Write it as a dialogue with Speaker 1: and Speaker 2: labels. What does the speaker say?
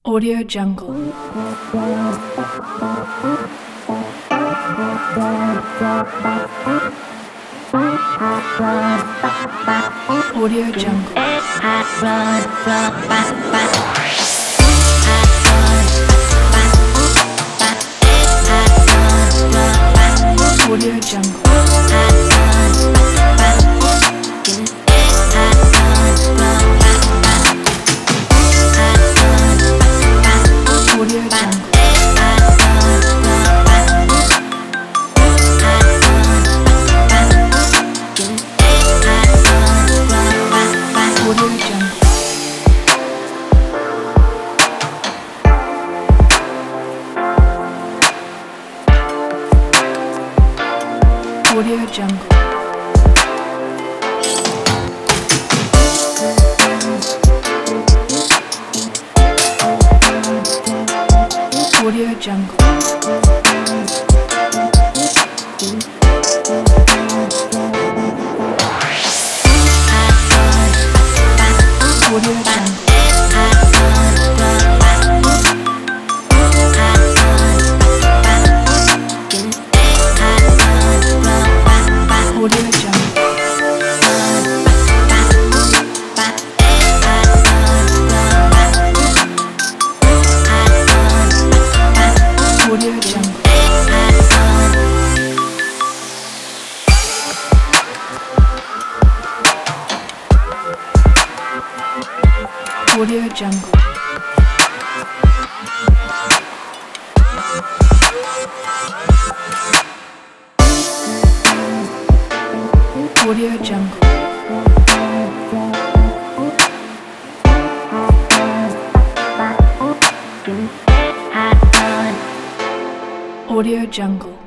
Speaker 1: Audio Jungle. Audio Jungle. Audio Jungle. Audio Jungle. Audio Jungle. Audio Jungle. Audio Jungle. Audio Jungle. Audio Jungle. Audio Jungle. Audio Jungle. Audio Jungle. Audio Jungle.